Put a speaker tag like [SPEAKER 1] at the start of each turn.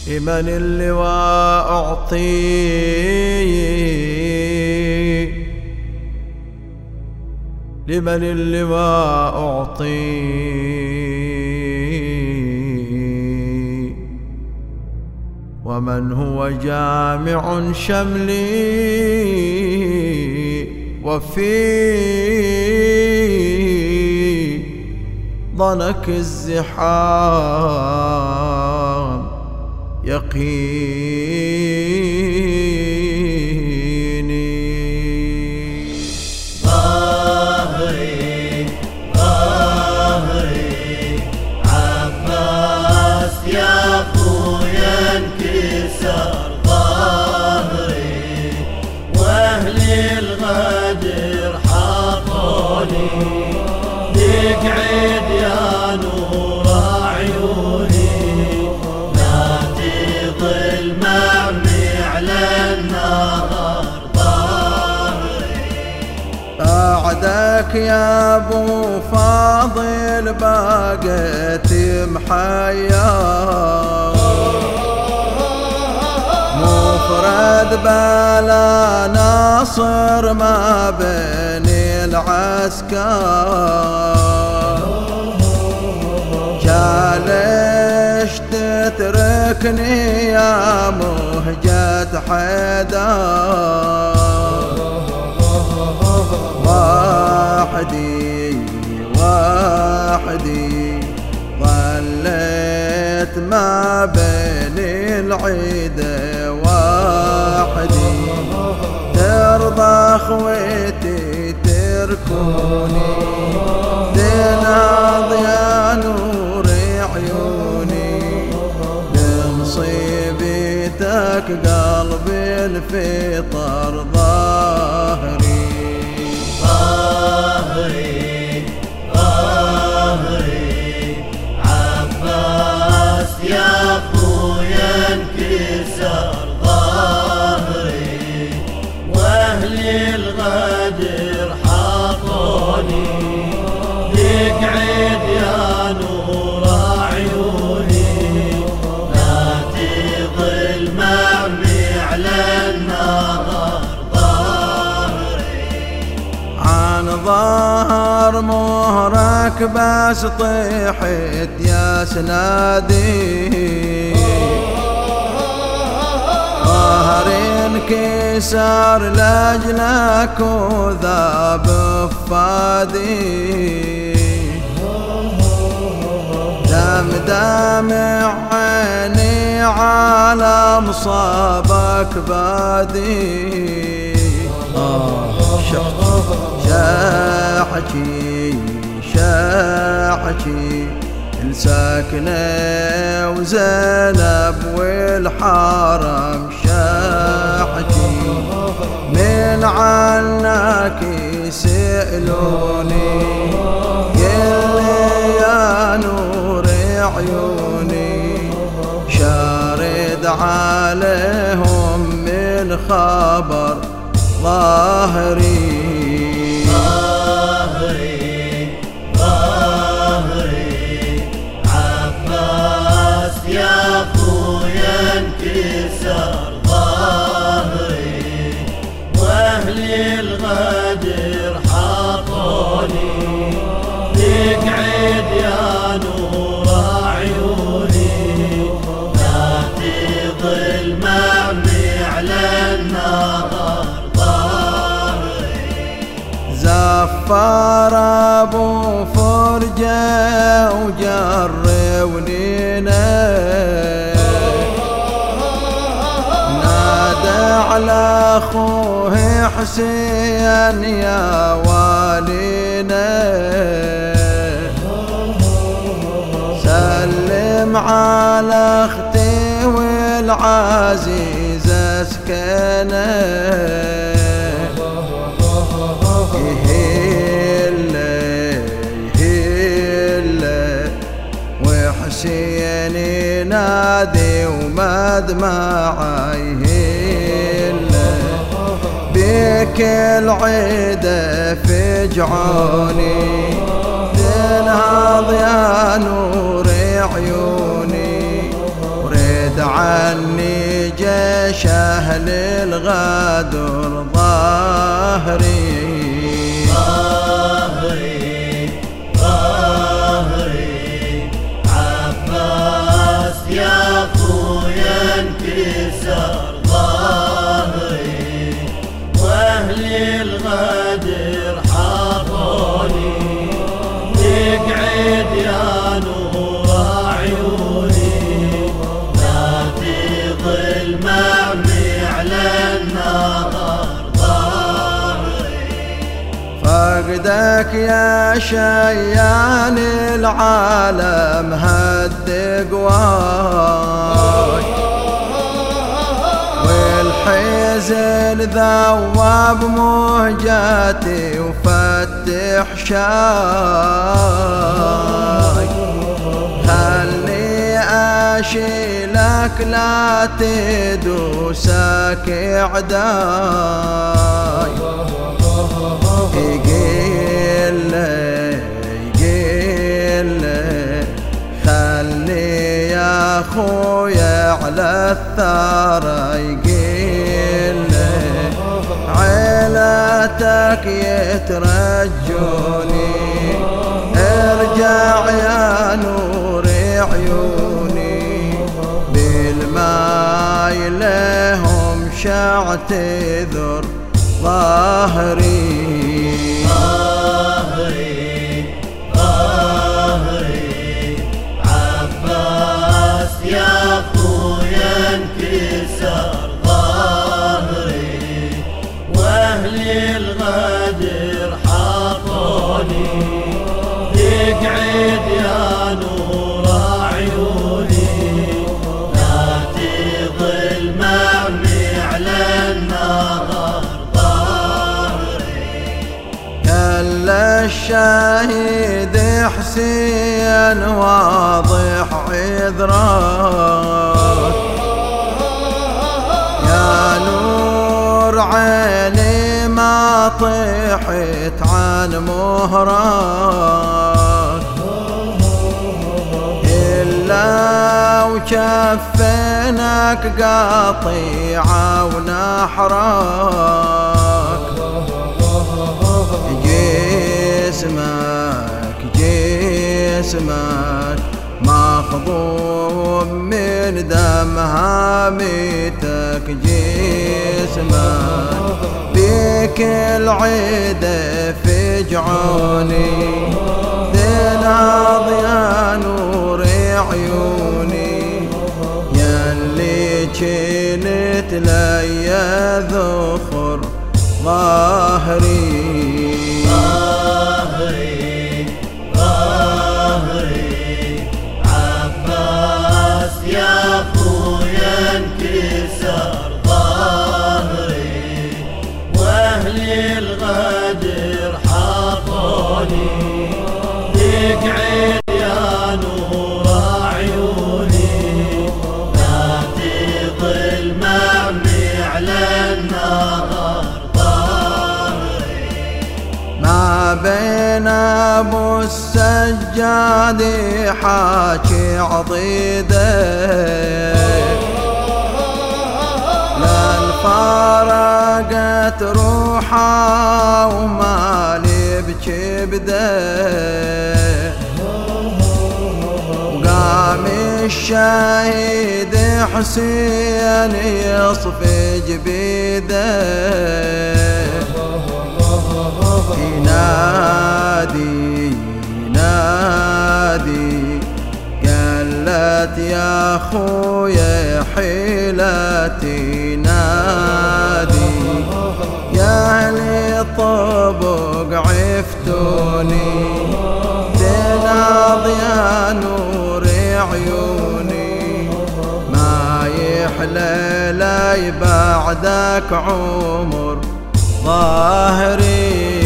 [SPEAKER 1] لمن اللواء أعطي لمن اللواء أعطي ومن هو جامع شملي وفي ضنك الزحام يقيني.
[SPEAKER 2] ظهري ظهري عباس يا خويا انكسر ظهري واهل الغدر حاطوني تقعد يا نور عيوني لا تظل معمي على النهر ظهري.
[SPEAKER 1] بعدك يا ابو فاضل باقيت محيا مفرد بلا ناصر ما بين العسكر جالش تتركني يا مهجة حيدر وحدي ظليت ما بين العيدة وحدي ترضى خويتي تركوني تنهض يا نور عيوني بمصيبتك قلبي الفطر ظهري.
[SPEAKER 2] ظهري ظهري عباس يا خويا انكسر ظهري واهل الغدر حاطوني تقعد يا نور عيوني لا تظل معمي على النهر ظهري.
[SPEAKER 1] عن ظهر مهرك بس طيحت يا سنادي ظهري انكسر لاجلك وذاب فادي دمع عيني على مصابك بادي شاحكي الساكنة وزينب والحرم شاحكي من عنك يسألوني قلي يا نور عيوني شارد عليهم من خبر ظهري.
[SPEAKER 2] ظهري عباس يا خويا انكسر ظهري واهل الغدر حاطوني تقعد يا نور عيوني لا تظل معمي على النهر
[SPEAKER 1] زفار ابو فرجة وجروني نادى على اخوه حسين يا والينا سلم على اختي والعزيزة سكنة وحسيني نادي ومدمعي هله بك العيدة فجعوني تنهض يا نور عيوني وريد عني جيش أهل الغدر ظهري
[SPEAKER 2] عباس يا خويا انكسر ظهري واهل الغدر حاطوني تقعد يا نور عيوني لا تظل معمي على النار ظهري
[SPEAKER 1] فقدك يا شيان العالم هد قواي والحزن ذوب مهجتي وفتح شاي خلني أشيلك لا تدوسك عداي يقيل خلني يا خويا على الثرى يقيل عيلتك يترجوني ارجع يا نور عيوني بالماي لهم شعتذر ظهري
[SPEAKER 2] عباس يا خويا انكسر ظهري واهل الغدر حاطوني تقعد يا نور عيوني لا تظل معمي على النار
[SPEAKER 1] الشهيد حسين واضح عذرك يا نور عيني ما طيحت عن مهرك إلا وشفينك قاطعة ونحرك جسمك مخضوب من دم هامتك جسمك بك العيدة فجعوني تنهض يا نور عيوني ياللي كنت لي ذخر ظهري
[SPEAKER 2] عباس يا خويا انكسر ظهري واهل الغدر حاطوني تقعد يا نور عيوني لا تظل معمي على النار
[SPEAKER 1] ما بين ابو السجاد حاكي عضيده لان فارقت روحه ومالي بكبده وقام الشهيد حسين يصفج بيده ينادي قالت يا خويا حيلتي نادي يا اهل طبق عفتوني تناض يا نور عيوني ما يحلى لي بعدك عمر ظهري